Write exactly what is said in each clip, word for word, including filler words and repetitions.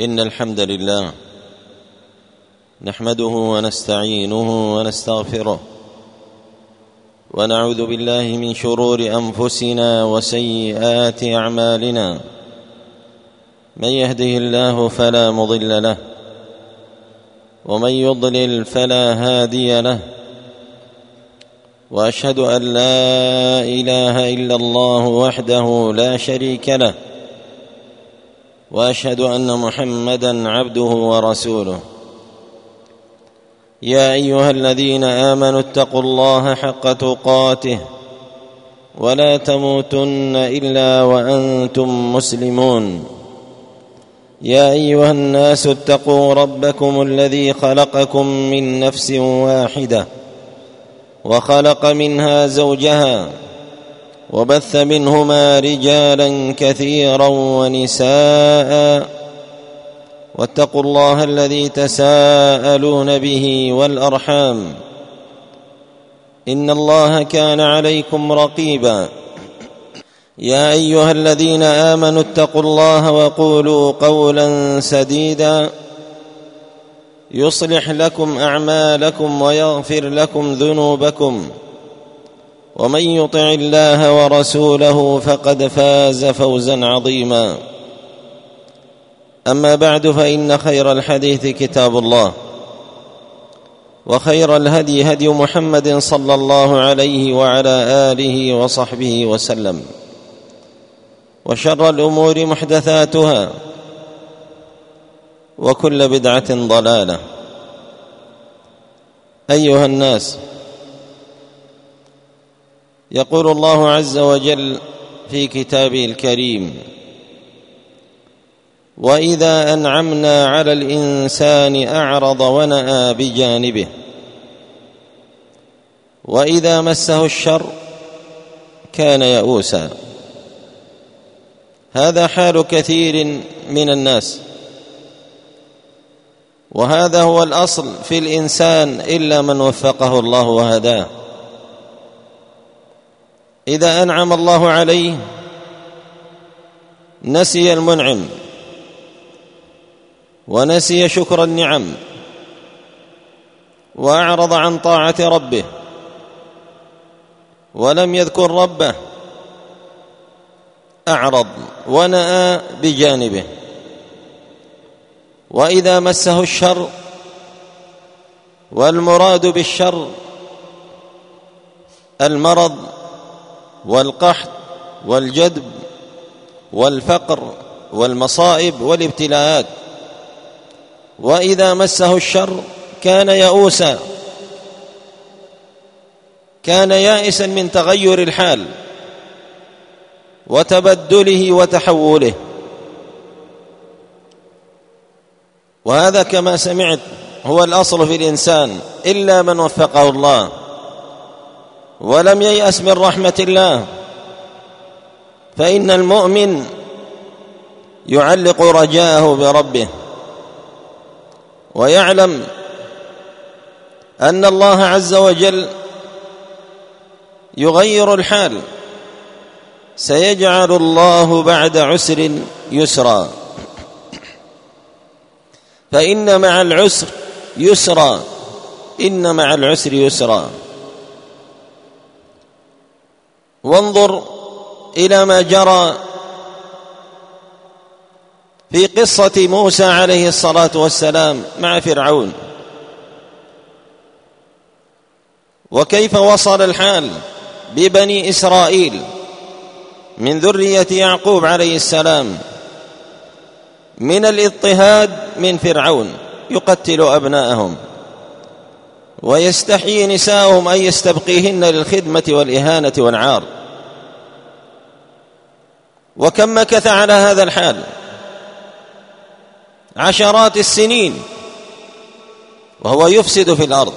إن الحمد لله نحمده ونستعينه ونستغفره ونعوذ بالله من شرور أنفسنا وسيئات أعمالنا. من يهده الله فلا مضل له ومن يضلل فلا هادي له، وأشهد أن لا إله إلا الله وحده لا شريك له، وأشهد أن محمدًا عبده ورسوله. يا أيها الذين آمنوا اتقوا الله حق تقاته ولا تموتن إلا وأنتم مسلمون. يا أيها الناس اتقوا ربكم الذي خلقكم من نفس واحدة وخلق منها زوجها وبث منهما رجالا كثيرا ونساء، واتقوا الله الذي تساءلون به والأرحام إن الله كان عليكم رقيبا. يا أيها الذين آمنوا اتقوا الله وقولوا قولا سديدا يصلح لكم أعمالكم ويغفر لكم ذنوبكم، ومن يطع الله ورسوله فقد فاز فوزا عظيما. أما بعد، فإن خير الحديث كتاب الله، وخير الهدي هدي محمد صلى الله عليه وعلى آله وصحبه وسلم، وشر الأمور محدثاتها، وكل بدعة ضلالة. أيها الناس، يقول الله عز وجل في كتابه الكريم: وإذا أنعمنا على الإنسان أعرض ونأى بجانبه وإذا مسه الشر كان يئوسا. هذا حال كثير من الناس، وهذا هو الأصل في الإنسان إلا من وفقه الله وهداه. إذا أنعم الله عليه نسي المنعم ونسي شكر النعم وأعرض عن طاعة ربه ولم يذكر ربه، أعرض ونأى بجانبه. وإذا مسه الشر، والمراد بالشر المرض والقحط والجدب والفقر والمصائب والابتلاءات، وإذا مسه الشر كان يئوسا، كان يائسا من تغير الحال وتبدله وتحوله. وهذا كما سمعت هو الأصل في الإنسان إلا من وفقه الله ولم ييأس من رحمة الله. فإن المؤمن يعلق رجاءه بربه ويعلم أن الله عز وجل يغير الحال، سيجعل الله بعد عسر يسرا، فإن مع العسر يسرا، إن مع العسر يسرا. وانظر إلى ما جرى في قصة موسى عليه الصلاة والسلام مع فرعون، وكيف وصل الحال ببني إسرائيل من ذرية يعقوب عليه السلام من الاضطهاد من فرعون، يقتل أبناءهم ويستحيي نساءهم أن يستبقيهن للخدمة والإهانة والعار. وكم مكث على هذا الحال عشرات السنين وهو يفسد في الأرض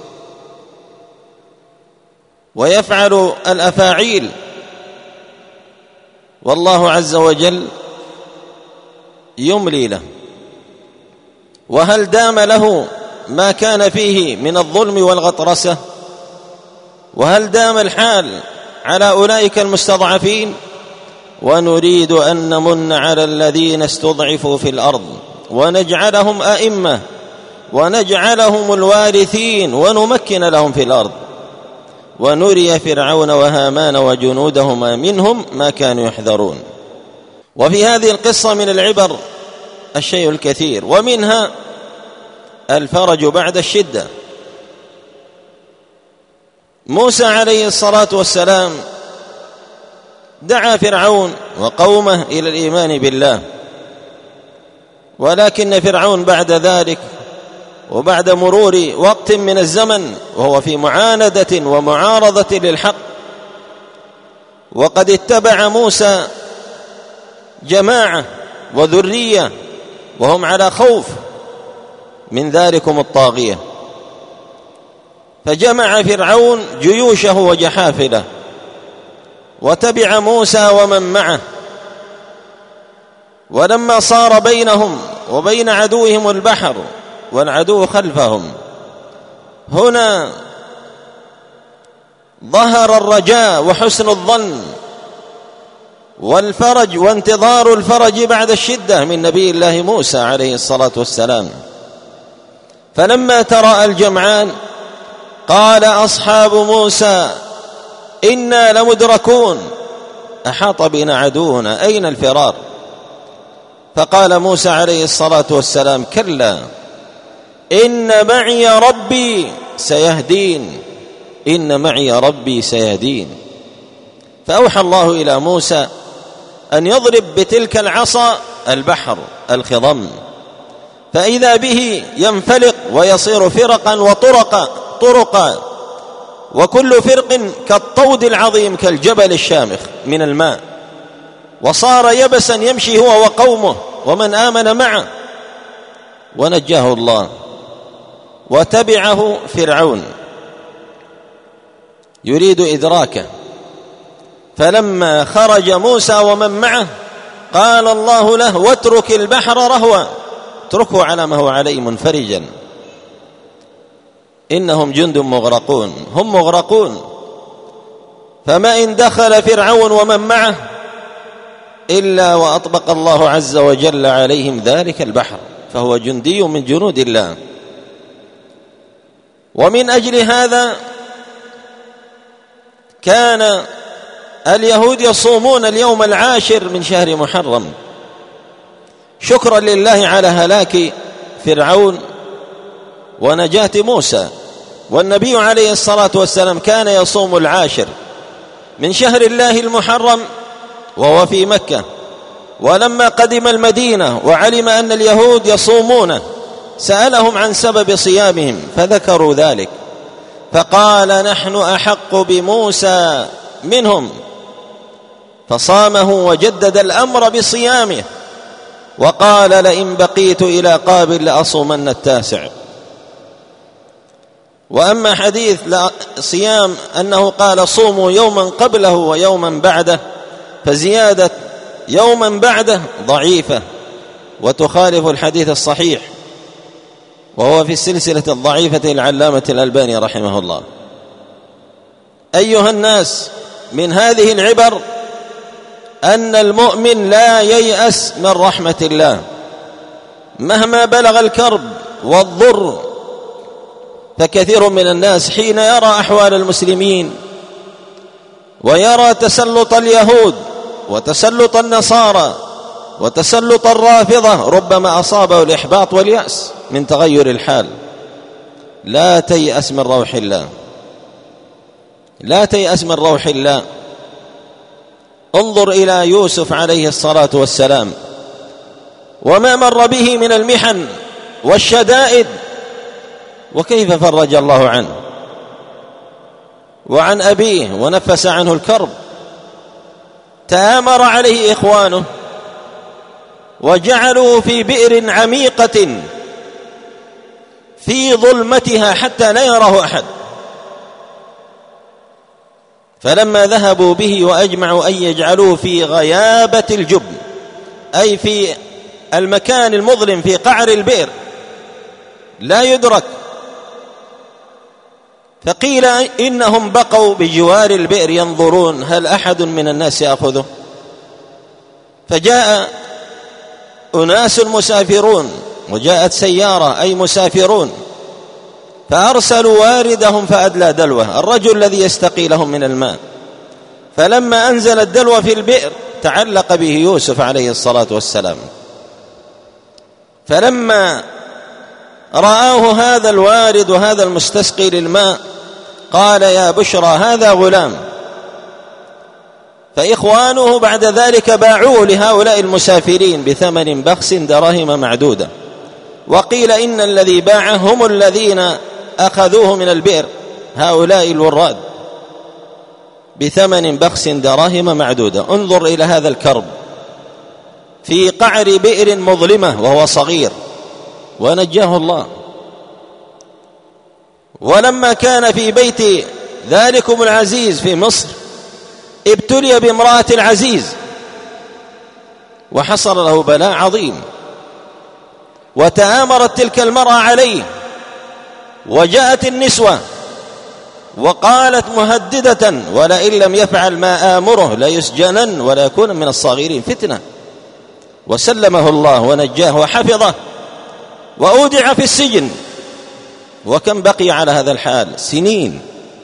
ويفعل الأفاعيل، والله عز وجل يملي له. وهل دام له ما كان فيه من الظلم والغطرسة؟ وهل دام الحال على أولئك المستضعفين؟ ونريد أن نمن على الذين استضعفوا في الأرض ونجعلهم أئمة ونجعلهم الوارثين ونمكن لهم في الأرض ونري فرعون وهامان وجنودهما منهم ما كانوا يحذرون. وفي هذه القصة من العبر الشيء الكثير، ومنها الفرج بعد الشدة. موسى عليه الصلاة والسلام دعا فرعون وقومه إلى الإيمان بالله، ولكن فرعون بعد ذلك وبعد مرور وقت من الزمن وهو في معاندة ومعارضة للحق، وقد اتبع موسى جماعة وذرية وهم على خوف من ذلكم الطاغية، فجمع فرعون جيوشه وجحافله وتبع موسى ومن معه، ولما صار بينهم وبين عدوهم البحر والعدو خلفهم، هنا ظهر الرجاء وحسن الظن والفرج وانتظار الفرج بعد الشدة من نبي الله موسى عليه الصلاة والسلام. فلما تراءى الجمعان قال أصحاب موسى إنا لمدركون أحاط بنا عدونا أين الفرار؟ فقال موسى عليه الصلاة والسلام كلا إن معي ربي سيهدين إن معي ربي سيهدين. فأوحى الله إلى موسى أن يضرب بتلك العصا البحر الخضم، فإذا به ينفلق ويصير فرقا وطرقا طرقا، وكل فرق كالطود العظيم كالجبل الشامخ من الماء، وصار يبسا يمشي هو وقومه ومن آمن معه، ونجاه الله. وتبعه فرعون يريد إدراكه، فلما خرج موسى ومن معه قال الله له واترك البحر رهوا، اتركه على ما هو عليه منفرجا، إنهم جند مغرقون، هم مغرقون. فما إن دخل فرعون ومن معه إلا وأطبق الله عز وجل عليهم ذلك البحر، فهو جندي من جنود الله. ومن أجل هذا كان اليهود يصومون اليوم العاشر من شهر محرم شكرا لله على هلاك فرعون ونجاة موسى. والنبي عليه الصلاة والسلام كان يصوم العاشر من شهر الله المحرم وهو في مكة، ولما قدم المدينة وعلم أن اليهود يصومون سألهم عن سبب صيامهم فذكروا ذلك، فقال نحن أحق بموسى منهم، فصامه وجدد الأمر بصيامه، وقال لئن بقيت إلى قابل لأصومن التاسع. وأما حديث صيام أنه قال صوموا يوما قبله ويوما بعده، فزيادة يوما بعده ضعيفة وتخالف الحديث الصحيح، وهو في السلسلة الضعيفة العلامة الألباني رحمه الله. أيها الناس، من هذه العبر أن المؤمن لا ييأس من رحمة الله مهما بلغ الكرب والضر. فكثير من الناس حين يرى أحوال المسلمين ويرى تسلط اليهود وتسلط النصارى وتسلط الرافضة ربما أصابه الإحباط واليأس من تغير الحال. لا تيأس من روح الله، لا تيأس من روح الله. انظر إلى يوسف عليه الصلاة والسلام وما مر به من المحن والشدائد، وكيف فرج الله عنه وعن أبيه ونفس عنه الكرب. تآمر عليه إخوانه وجعلوه في بئر عميقة في ظلمتها حتى لا يراه أحد، فلما ذهبوا به وأجمعوا أن يجعلوه في غيابة الجب، أي في المكان المظلم في قعر البئر لا يدرك، فقيل إنهم بقوا بجوار البئر ينظرون هل أحد من الناس يأخذه، فجاء أناس مسافرون، وجاءت سيارة أي مسافرون، فأرسلوا واردهم فأدلى دلوه، الرجل الذي يستقي لهم من الماء، فلما أنزل الدلو في البئر تعلق به يوسف عليه الصلاة والسلام. فلما رآه هذا الوارد وهذا المستسقي للماء قال يا بشرى هذا غلام، فإخوانه بعد ذلك باعوه لهؤلاء المسافرين بثمن بخس دراهم معدودة، وقيل إن الذي باعه هم الذين أخذوه من البئر، هؤلاء الوراد، بثمن بخس دراهم معدودة. انظر إلى هذا الكرب في قعر بئر مظلمة وهو صغير، ونجاه الله. ولما كان في بيت ذلكم العزيز في مصر ابتلي بامرأة العزيز وحصل له بلاء عظيم، وتآمرت تلك المرأة عليه، وجاءت النسوة وقالت مهددة ولئن لم يفعل ما آمره ليسجنن ولا يكون من الصاغرين، فتنة. وسلمه الله ونجاه وحفظه وأودع في السجن. وكم بقي على هذا الحال؟ سنين،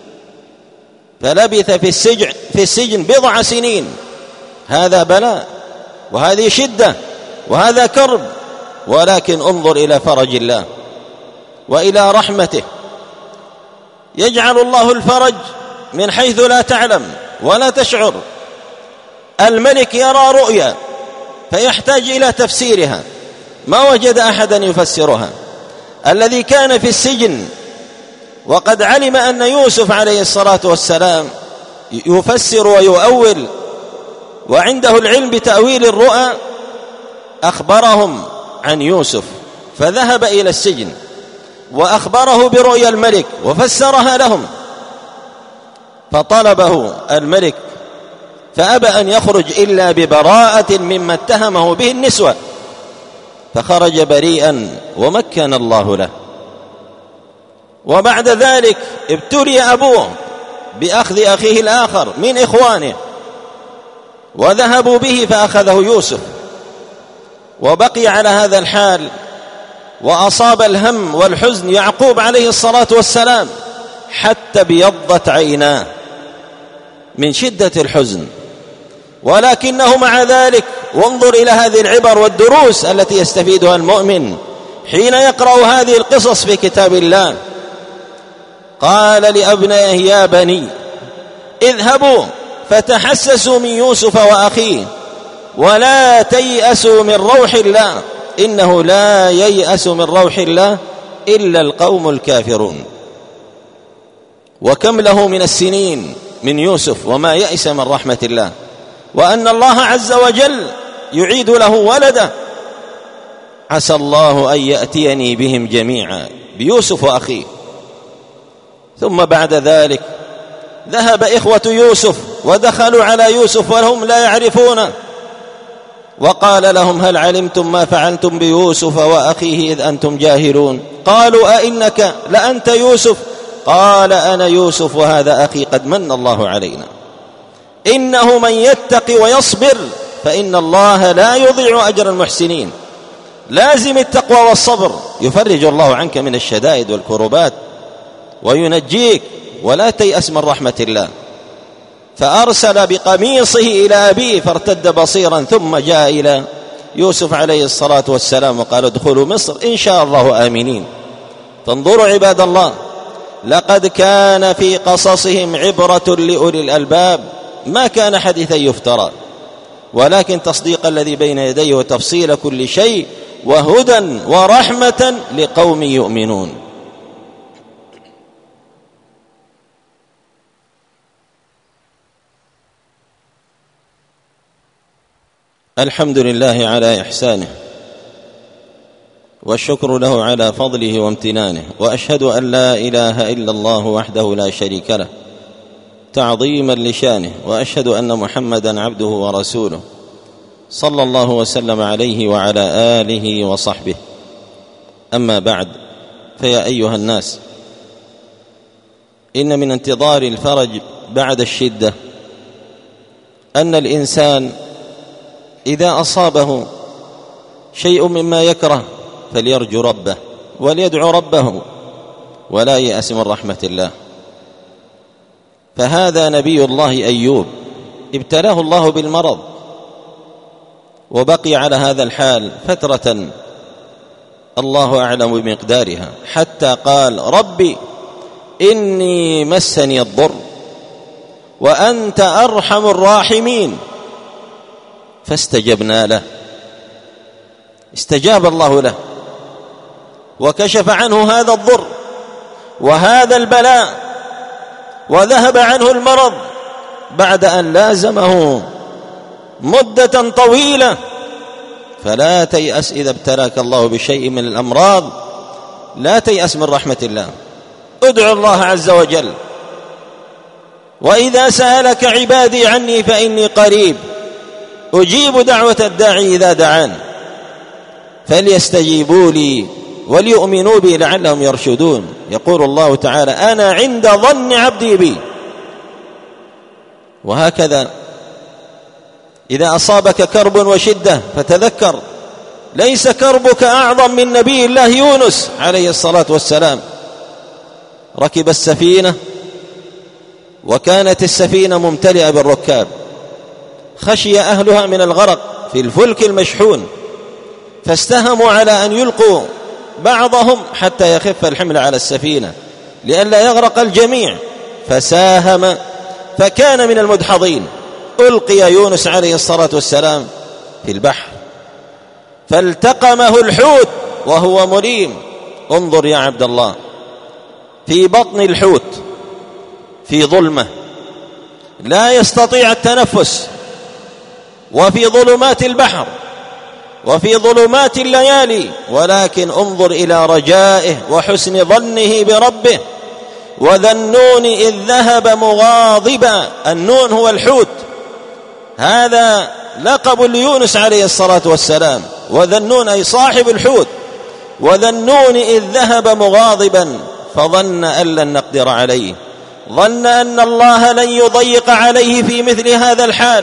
فلبث في السجن في السجن بضع سنين. هذا بلاء وهذه شدة وهذا كرب، ولكن انظر إلى فرج الله وإلى رحمته. يجعل الله الفرج من حيث لا تعلم ولا تشعر. الملك يرى رؤيا فيحتاج إلى تفسيرها، ما وجد أحدا يفسرها. الذي كان في السجن وقد علم أن يوسف عليه الصلاة والسلام يفسر ويؤول وعنده العلم بتأويل الرؤى، أخبرهم عن يوسف، فذهب إلى السجن وأخبره برؤيا الملك وفسرها لهم، فطلبه الملك فأبى أن يخرج إلا ببراءة مما اتهمه به النسوة، فخرج بريئا ومكن الله له. وبعد ذلك ابتلي أبوه بأخذ أخيه الآخر من إخوانه، وذهبوا به فأخذه يوسف، وبقي على هذا الحال. وأصاب الهم والحزن يعقوب عليه الصلاة والسلام حتى ابيضت عيناه من شدة الحزن، ولكنه مع ذلك، وانظر إلى هذه العبر والدروس التي يستفيدها المؤمن حين يقرأ هذه القصص في كتاب الله. قال لأبنائه يا بني اذهبوا فتحسسوا من يوسف وأخيه ولا تيأسوا من روح الله إنه لا ييأس من روح الله إلا القوم الكافرون. وكم له من السنين من يوسف وما يأس من رحمة الله، وأن الله عز وجل يعيد له ولده. عسى الله أن يأتيني بهم جميعا، بيوسف وأخيه. ثم بعد ذلك ذهب إخوة يوسف ودخلوا على يوسف وهم لا يعرفونه، وقال لهم هل علمتم ما فعلتم بيوسف وأخيه إذ أنتم جاهلون؟ قالوا أئنك لأنت يوسف؟ قال أنا يوسف وهذا أخي قد من الله علينا، إنه من يتق ويصبر فإن الله لا يضيع أجر المحسنين. لازم التقوى والصبر، يفرج الله عنك من الشدائد والكربات وينجيك، ولا تيأس من رحمة الله. فأرسل بقميصه إلى أبيه فارتد بصيرا، ثم جاء إلى يوسف عليه الصلاة والسلام وقال ادخلوا مصر إن شاء الله آمنين. فانظروا عباد الله، لقد كان في قصصهم عبرة لأولي الألباب، ما كان حديثا يفترى، ولكن تصديق الذي بين يديه وتفصيل كل شيء وهدى ورحمة لقوم يؤمنون. الحمد لله على إحسانه، والشكر له على فضله وامتنانه، وأشهد أن لا إله إلا الله وحده لا شريك له تعظيما لشانه، وأشهد أن محمدا عبده ورسوله صلى الله وسلم عليه وعلى آله وصحبه. أما بعد، فيا أيها الناس، إن من انتظار الفرج بعد الشدة أن الإنسان إذا أصابه شيء مما يكره فليرجو ربه وليدعو ربه ولا يأس من رحمة الله. فهذا نبي الله أيوب ابتلاه الله بالمرض وبقي على هذا الحال فترة الله أعلم بمقدارها، حتى قال ربي إني مسني الضر وأنت أرحم الراحمين، فاستجبنا له، استجاب الله له وكشف عنه هذا الضر وهذا البلاء وذهب عنه المرض بعد أن لازمه مدة طويلة. فلا تيأس إذا ابتلاك الله بشيء من الأمراض، لا تيأس من رحمة الله، ادعو الله عز وجل. وإذا سألك عبادي عني فإني قريب أجيب دعوة الداعي إذا دعان فليستجيبوا لي وليؤمنوا بي لعلهم يرشدون. يقول الله تعالى أنا عند ظن عبدي بي. وهكذا إذا أصابك كرب وشدة فتذكر ليس كربك أعظم من نبي الله يونس عليه الصلاة والسلام. ركب السفينة وكانت السفينة ممتلئة بالركاب، خشي أهلها من الغرق في الفلك المشحون، فاستهموا على أن يلقوا بعضهم حتى يخف الحمل على السفينة لئلا يغرق الجميع، فساهم فكان من المدحضين. ألقي يونس عليه الصلاة والسلام في البحر فالتقمه الحوت وهو مليم. انظر يا عبد الله، في بطن الحوت في ظلمة لا يستطيع التنفس، وفي ظلمات البحر وفي ظلمات الليالي، ولكن انظر إلى رجائه وحسن ظنه بربه. وذا النون إذ ذهب مغاضبا، النون هو الحوت، هذا لقب ليونس عليه الصلاة والسلام، وذا النون أي صاحب الحوت. وذا النون إذ ذهب مغاضبا فظن أن لن نقدر عليه، ظن أن الله لن يضيق عليه في مثل هذا الحال،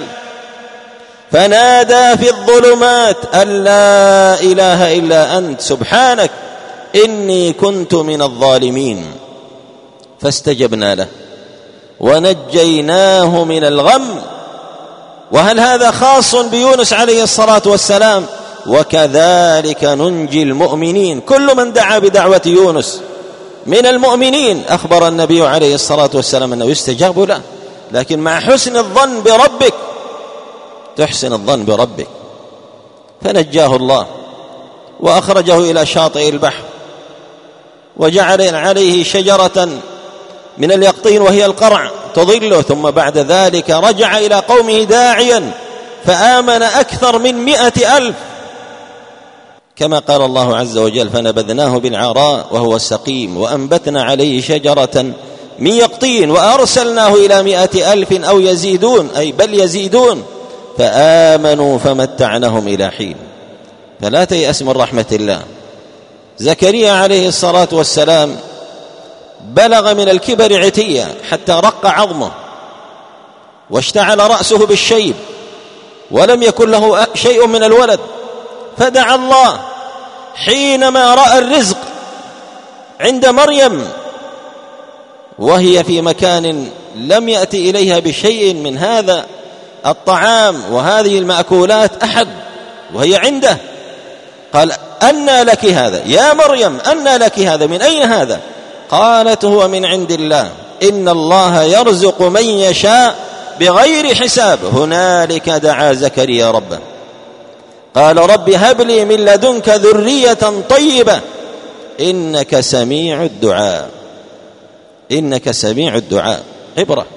فنادى في الظلمات أن لا إله إلا أنت سبحانك إني كنت من الظالمين، فاستجبنا له ونجيناه من الغم. وهل هذا خاص بيونس عليه الصلاة والسلام؟ وكذلك ننجي المؤمنين. كل من دعا بدعوة يونس من المؤمنين أخبر النبي عليه الصلاة والسلام أنه يستجاب له، لكن مع حسن الظن بربك، تحسن الظن بربك. فنجاه الله وأخرجه إلى شاطئ البحر وجعل عليه شجرة من اليقطين وهي القرع تظله، ثم بعد ذلك رجع إلى قومه داعيا فآمن أكثر من مئة ألف، كما قال الله عز وجل فنبذناه بالعراء وهو سقيم وأنبتنا عليه شجرة من يقطين وأرسلناه إلى مئة ألف أو يزيدون، أي بل يزيدون، فآمنوا فمتعناهم إلى حين. فلا تيأس من رحمة الله. زكريا عليه الصلاة والسلام بلغ من الكبر عتيا حتى رق عظمه واشتعل رأسه بالشيب ولم يكن له شيء من الولد، فدعا الله حينما رأى الرزق عند مريم وهي في مكان لم يأتي إليها بشيء من هذا الطعام وهذه المأكولات أحد، وهي عنده، قال أنى لك هذا يا مريم، أنى لك هذا، من أين هذا؟ قالت هو من عند الله إن الله يرزق من يشاء بغير حساب. هنالك دعا زكريا ربه قال رب هب لي من لدنك ذرية طيبة إنك سميع الدعاء، إنك سميع الدعاء. عبرة.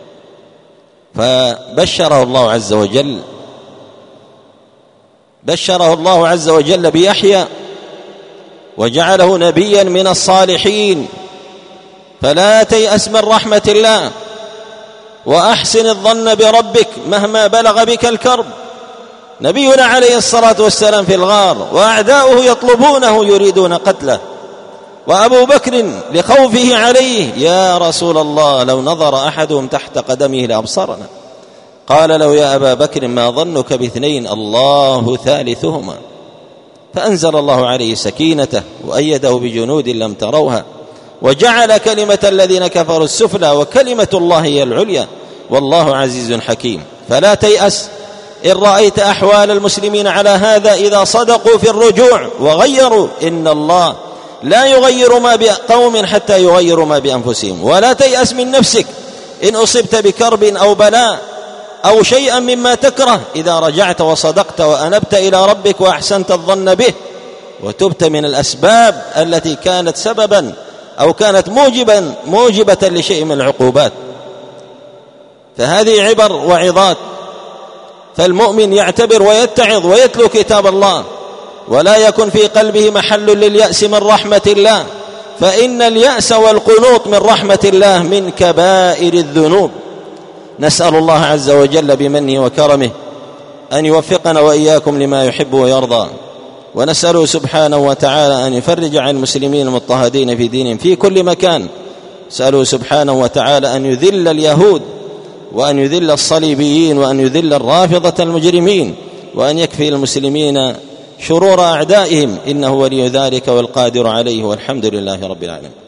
فبشره الله عز وجل بشره الله عز وجل بيحيى وجعله نبيا من الصالحين. فلا تيأس من رحمة الله، وأحسن الظن بربك مهما بلغ بك الكرب. نبينا عليه الصلاة والسلام في الغار وأعداؤه يطلبونه يريدون قتله، وأبو بكر لخوفه عليه يا رسول الله لو نظر أحدهم تحت قدمه لأبصرنا. قال له يا أبا بكر ما ظنك باثنين الله ثالثهما. فأنزل الله عليه سكينته وأيده بجنود لم تروها وجعل كلمة الذين كفروا السفلى وكلمة الله هي العليا والله عزيز حكيم. فلا تيأس إن رأيت أحوال المسلمين على هذا إذا صدقوا في الرجوع وغيروا، إن الله لا يغير ما بقوم حتى يغيروا ما بأنفسهم. ولا تيأس من نفسك إن أصبت بكرب أو بلاء أو شيئا مما تكره، إذا رجعت وصدقت وأنبت إلى ربك وأحسنت الظن به وتبت من الأسباب التي كانت سببا أو كانت موجبا موجبة لشيء من العقوبات. فهذه عبر وعظات، فالمؤمن يعتبر ويتعظ ويتلو كتاب الله، ولا يكن في قلبه محل لليأس من رحمة الله، فإن اليأس والقنوط من رحمة الله من كبائر الذنوب. نسأل الله عز وجل بمنه وكرمه أن يوفقنا وإياكم لما يحب ويرضى، ونسأله سبحانه وتعالى أن يفرج عن المسلمين المضطهدين في دينهم في كل مكان. نسأله سبحانه وتعالى أن يذل اليهود وأن يذل الصليبيين وأن يذل الرافضة المجرمين، وأن يكفي المسلمين شرور أعدائهم، إنه ولي ذلك والقادر عليه، والحمد لله رب العالمين.